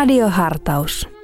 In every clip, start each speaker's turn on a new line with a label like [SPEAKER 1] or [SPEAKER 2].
[SPEAKER 1] Radiohartaus.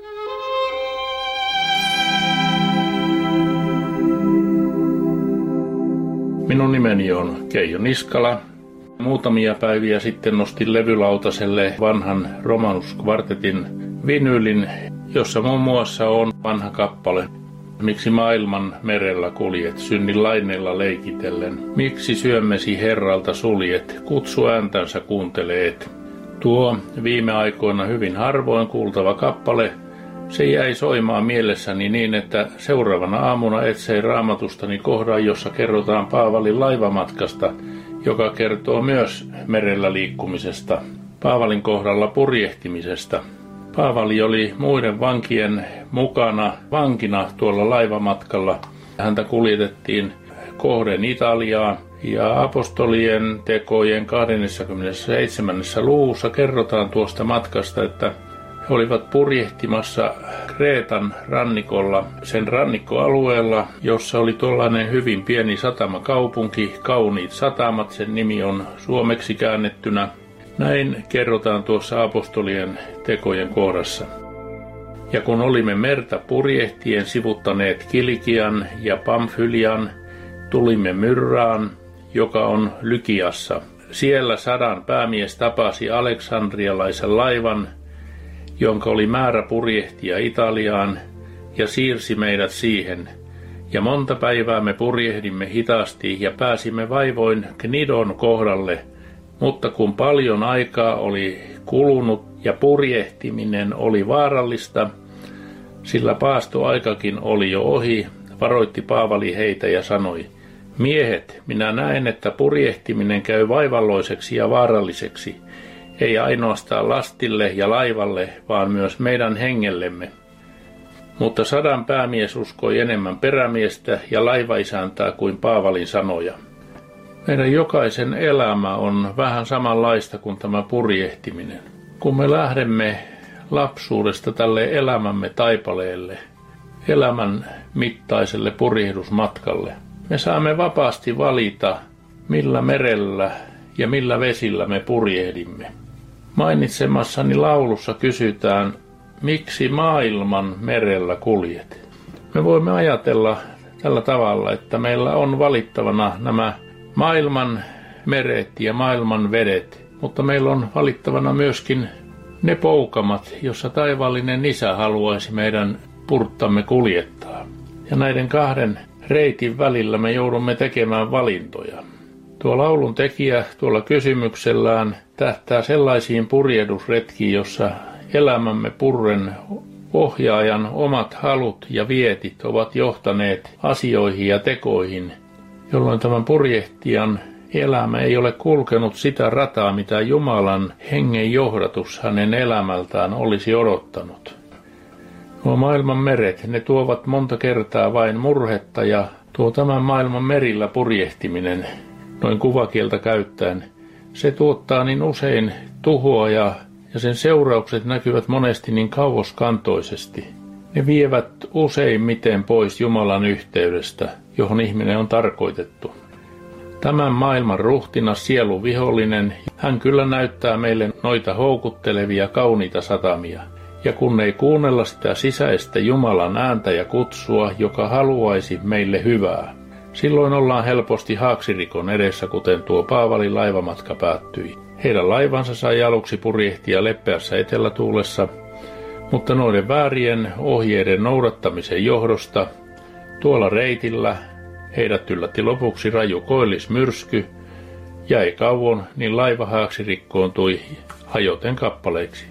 [SPEAKER 2] Minun nimeni on Keijo Niskala. Muutamia päiviä sitten nostin levylautaselle vanhan Romanus Quartetin vinylin, jossa muun muassa on vanha kappale. Miksi maailman merellä kuljet, synnin laineilla leikitellen? Miksi syömmesi Herralta suljet, kutsu ääntänsä kuunteleet? Tuo viime aikoina hyvin harvoin kuultava kappale, se jäi soimaan mielessäni niin, että seuraavana aamuna etsein raamatustani kohdan, jossa kerrotaan Paavalin laivamatkasta, joka kertoo myös merellä liikkumisesta, Paavalin kohdalla purjehtimisesta. Paavali oli muiden vankien mukana vankina tuolla laivamatkalla. Häntä kuljetettiin kohden Italiaan ja apostolien tekojen 27. luvussa kerrotaan tuosta matkasta, että he olivat purjehtimassa Kreetan rannikolla, sen rannikkoalueella, jossa oli tuollainen hyvin pieni satamakaupunki, Kauniit satamat, sen nimi on suomeksi käännettynä. Näin kerrotaan tuossa apostolien tekojen kohdassa. Ja kun olimme merta purjehtien sivuttaneet Kilikian ja Pamfylian, tulimme Myrraan, joka on Lykiassa. Siellä 100 päämies tapasi aleksandrialaisen laivan, jonka oli määrä purjehtia Italiaan, ja siirsi meidät siihen. Ja monta päivää me purjehdimme hitaasti ja pääsimme vaivoin Knidon kohdalle, mutta kun paljon aikaa oli kulunut ja purjehtiminen oli vaarallista, sillä paastoaikakin oli jo ohi, varoitti Paavali heitä ja sanoi, miehet, minä näen, että purjehtiminen käy vaivalloiseksi ja vaaralliseksi, ei ainoastaan lastille ja laivalle, vaan myös meidän hengellemme. Mutta 100 päämies uskoi enemmän perämiestä ja laivaisäntää kuin Paavalin sanoja. Meidän jokaisen elämä on vähän samanlaista kuin tämä purjehtiminen. Kun me lähdemme lapsuudesta tälle elämämme taipaleelle, elämän mittaiselle purjehdusmatkalle, me saamme vapaasti valita, millä merellä ja millä vesillä me purjehdimme. Mainitsemassani laulussa kysytään, miksi maailman merellä kuljet? Me voimme ajatella tällä tavalla, että meillä on valittavana nämä maailman meret ja maailman vedet, mutta meillä on valittavana myöskin ne poukamat, jossa taivaallinen Isä haluaisi meidän purttamme kuljettaa. Ja näiden kahden reitin välillä me joudumme tekemään valintoja. Tuo laulun tekijä tuolla kysymyksellään tähtää sellaisiin purjehdusretkiin, jossa elämämme purren ohjaajan omat halut ja vietit ovat johtaneet asioihin ja tekoihin, jolloin tämän purjehtijan elämä ei ole kulkenut sitä rataa, mitä Jumalan hengen johdatus hänen elämältään olisi odottanut. Nuo maailman meret, ne tuovat monta kertaa vain murhetta ja tuo tämän maailman merillä purjehtiminen, noin kuvakieltä käyttäen, se tuottaa niin usein tuhoa ja sen seuraukset näkyvät monesti niin kauaskantoisesti. Ne vievät useimmiten pois Jumalan yhteydestä, johon ihminen on tarkoitettu. Tämän maailman ruhtinas sielun vihollinen, hän kyllä näyttää meille noita houkuttelevia kauniita satamia. Ja kun ei kuunnella sitä sisäistä Jumalan ääntä ja kutsua, joka haluaisi meille hyvää, silloin ollaan helposti haaksirikon edessä, kuten tuo Paavalin laivamatka päättyi. Heidän laivansa sai aluksi purjehtia leppeässä etelätuulessa, mutta noiden väärien ohjeiden noudattamisen johdosta tuolla reitillä heidät yllätti lopuksi raju koillismyrsky, ja ei kauan, niin laiva haaksirikkoontui hajoten kappaleiksi.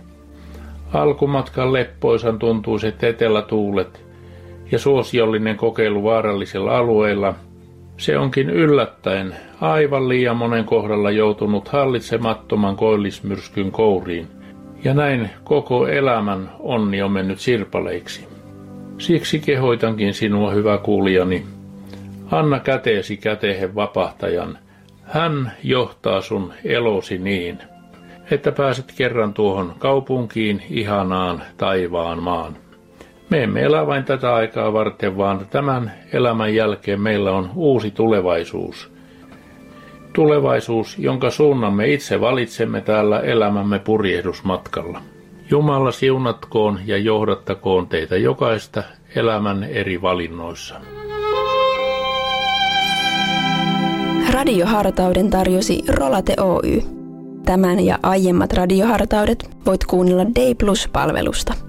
[SPEAKER 2] Alkumatkan leppoisan tuntuiset etelätuulet ja suosiollinen kokeilu vaarallisilla alueilla, se onkin yllättäen aivan liian monen kohdalla joutunut hallitsemattoman koillismyrskyn kouriin, ja näin koko elämän onni on mennyt sirpaleiksi. Siksi kehoitankin sinua, hyvä kuulijani, anna käteesi kätehen vapahtajan, hän johtaa sun elosi niin, että pääset kerran tuohon kaupunkiin ihanaan taivaan maan. Me emme elä vain tätä aikaa varten, vaan tämän elämän jälkeen meillä on uusi tulevaisuus. Tulevaisuus, jonka suunnan me itse valitsemme täällä elämämme purjehdusmatkalla. Jumala siunatkoon ja johdattakoon teitä jokaista elämän eri valinnoissa.
[SPEAKER 1] Radiohartauden tarjosi Rolate Oy. Tämän ja aiemmat radiohartaudet voit kuunnella Day Plus-palvelusta.